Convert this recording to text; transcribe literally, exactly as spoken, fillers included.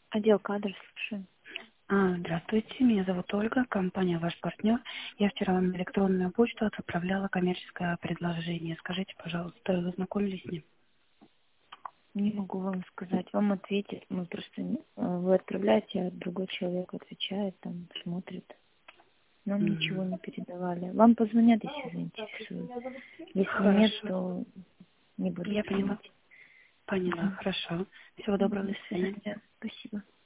Отдел кадров, слушаю. А, Здравствуйте, меня зовут Ольга, компания «Ваш партнер». Я вчера вам на электронную почту отправляла коммерческое предложение. Скажите, пожалуйста, вы знакомились с ним? Не могу вам сказать. Вам ответит. Мы просто не- э, вы отправляете, а другой человек отвечает, там смотрит. Нам ничего М, не передавали. Вам позвонят, если заинтересуют. Если нет, Хорошо, то не будут я поняла. звонить. Поняла, Мгм. хорошо. Всего доброго, До до свидания. свидания. Спасибо.